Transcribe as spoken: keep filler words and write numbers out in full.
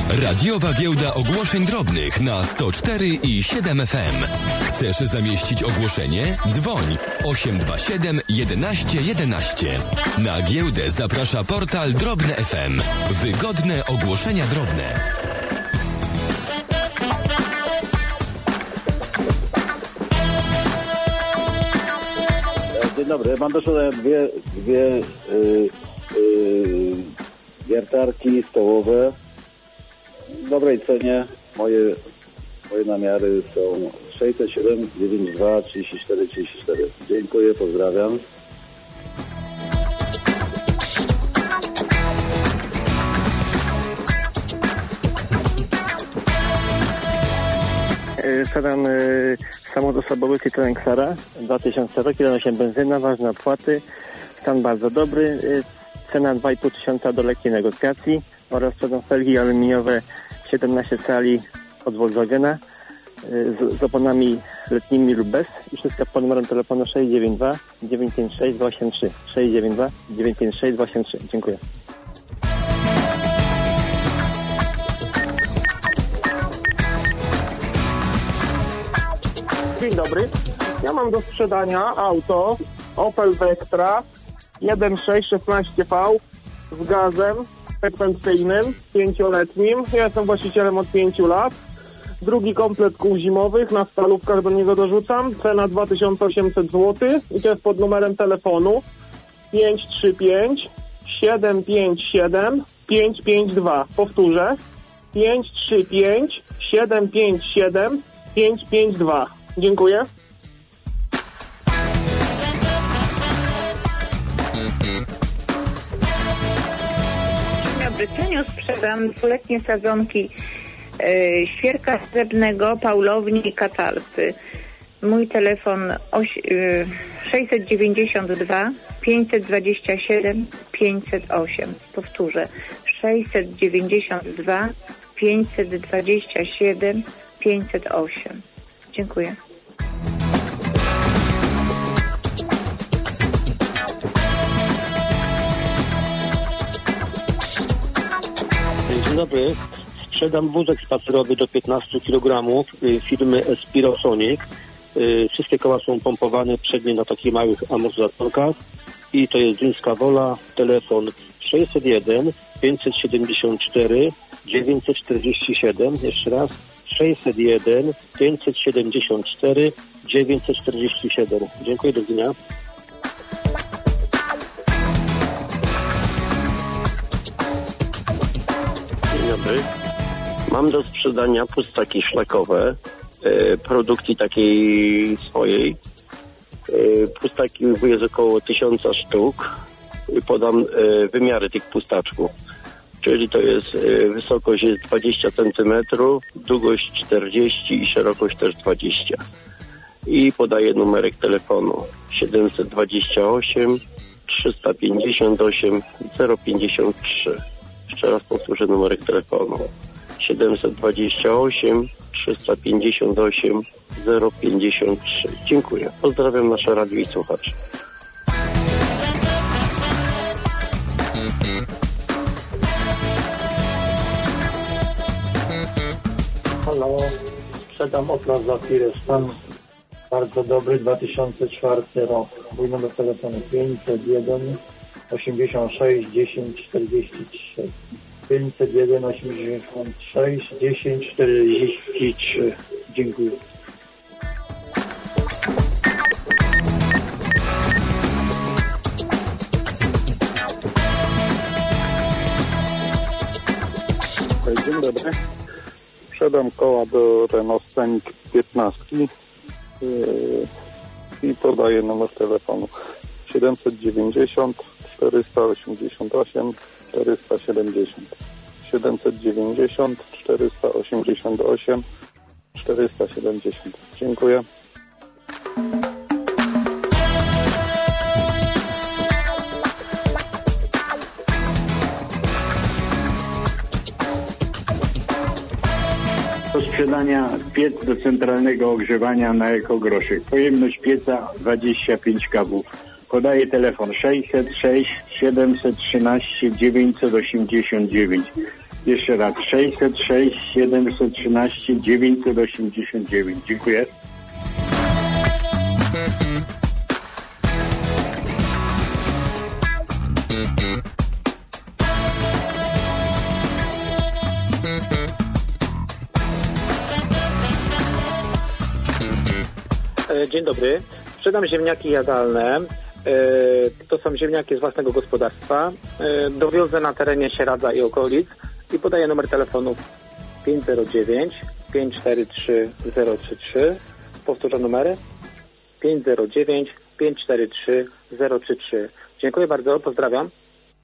Radiowa Giełda Ogłoszeń Drobnych na sto cztery i siedem F M. Chcesz zamieścić ogłoszenie? Dzwoń osiem dwa siedem jedenaście jedenaście. Na giełdę zaprasza portal Drobne F M. Wygodne ogłoszenia drobne. Dzień dobry, mam do przodu dwie, dwie yy, yy, wiertarki stołowe w dobrej cenie. Moje, moje namiary są sześćset siedem dziewięćdziesiąt dwa trzydzieści cztery trzydzieści cztery. Dziękuję, pozdrawiam. Sedan y, samochód osobowy Citroen Xara dwa tysiące rok, jeden osiem benzyna, ważne opłaty, stan bardzo dobry, y, cena dwa i pół tysiąca do lekkiej negocjacji oraz sprzedam felgi aluminiowe siedemnaście cali od Volkswagena y, z, z oponami letnimi lub bez i wszystko pod numerem telefonu sześć dziewięć dwa dziewięć pięć sześć dwa osiem trzy sześć dziewięć dwa dziewięć pięć sześć dwa osiem trzy. Dziękuję. Dzień dobry. Ja mam do sprzedania auto Opel Vectra jeden sześć szesnaście V z gazem sekwencyjnym, pięcioletnim. Ja jestem właścicielem od pięciu lat. Drugi komplet kół zimowych, na stalówkach do niego dorzucam. Cena dwa tysiące osiemset złotych i to jest pod numerem telefonu pięć trzy pięć siedem pięć siedem pięć pięć dwa. Powtórzę. pięć trzy pięć siedem pięć siedem pięć pięć dwa. Dziękuję. Dzień dobry, Ceniu sprzedam dwuletnie sadzonki e, świerka srebrnego, Paulowni i Katalsy. Mój telefon oś, e, sześćset dziewięćdziesiąt dwa pięćset dwadzieścia siedem pięćset osiem. Powtórzę. sześćset dziewięćdziesiąt dwa pięćset dwadzieścia siedem pięćset osiem. Dziękuję. Dzień dobry. Sprzedam wózek spacerowy do piętnastu kilogramów firmy Espirosonic. Wszystkie koła są pompowane przednie na takich małych amortyzatorkach i to jest Duńska Wola. Telefon sześćset jeden pięćset siedemdziesiąt cztery dziewięćset czterdzieści siedem. Jeszcze raz sześćset jeden pięćset siedemdziesiąt cztery dziewięćset czterdzieści siedem. Dziękuję, do widzenia. Dzień dobry. Mam do sprzedania pustaki szlakowe e, produkcji takiej swojej. E, pustaki jest około tysiąca sztuk. Podam e, wymiary tych pustaczków. Czyli to jest e, wysokość jest dwadzieścia centymetrów, długość czterdzieści i szerokość też dwadzieścia. I podaję numerek telefonu siedemset dwadzieścia osiem trzysta pięćdziesiąt osiem zero pięćdziesiąt trzy. Jeszcze raz powtórzę numerek telefonu siedemset dwadzieścia osiem trzysta pięćdziesiąt osiem zero pięćdziesiąt trzy. Dziękuję. Pozdrawiam nasze radio i słuchaczy. Halo, sprzedam Opla Zafirę, stan bardzo dobry, dwa tysiące czwarty rok. Mój numer telefonu pięćset jeden osiemdziesiąt sześć dziesięć czterdzieści trzy. pięćset jeden osiemdziesiąt sześć dziesięć czterdzieści trzy. Dziękuję. Dzień dobry. Sprzedam koła do Renault Scenic piętnaście yy, i podaję numer telefonu siedemset dziewięćdziesiąt czterysta osiemdziesiąt osiem czterysta siedemdziesiąt. siedemset dziewięćdziesiąt czterysta osiemdziesiąt osiem czterysta siedemdziesiąt. Dziękuję. Do sprzedania piec do centralnego ogrzewania na ekogroszek. Pojemność pieca dwadzieścia pięć kabów. Podaję telefon sześćset sześć siedemset trzynaście dziewięćset osiemdziesiąt dziewięć. Jeszcze raz sześćset sześć siedemset trzynaście dziewięćset osiemdziesiąt dziewięć. Dziękuję. Dzień dobry. Sprzedam ziemniaki jadalne. To są ziemniaki z własnego gospodarstwa. Dowiozę na terenie Sieradza i okolic i podaję numer telefonu pięć zero dziewięć pięć cztery trzy zero trzy trzy. Powtórzę numery pięć zero dziewięć pięć cztery trzy zero trzy trzy. Dziękuję bardzo, pozdrawiam.